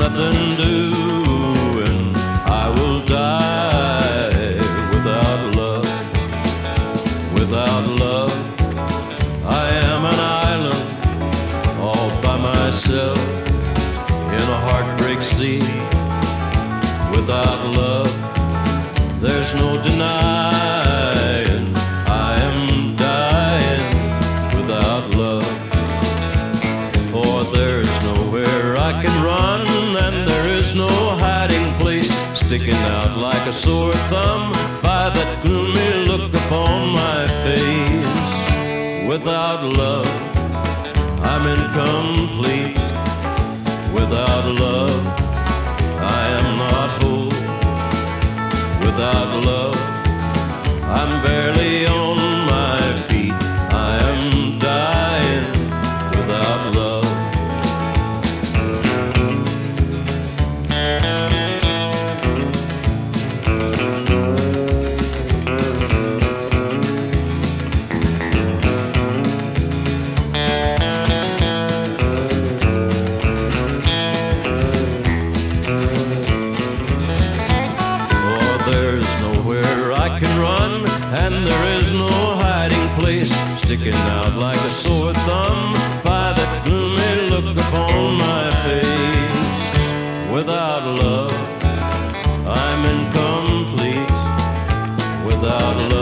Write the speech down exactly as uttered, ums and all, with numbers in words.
nothing doing. I will die without love. Without love, I am an island all by myself in a heartbreak sea. Without love, there's no denying I am dying without love. For there's nowhere I can run, and there is no hiding place sticking out like a sore thumb by that gloomy look upon my face. Without love, I'm incomplete. Without love, I am not whole. Without love, I'm barely on my feet. I am dying without love. There's nowhere I can run, and there is no hiding place sticking out like a sore thumb by that gloomy look upon my face. Without love, I'm incomplete. Without love,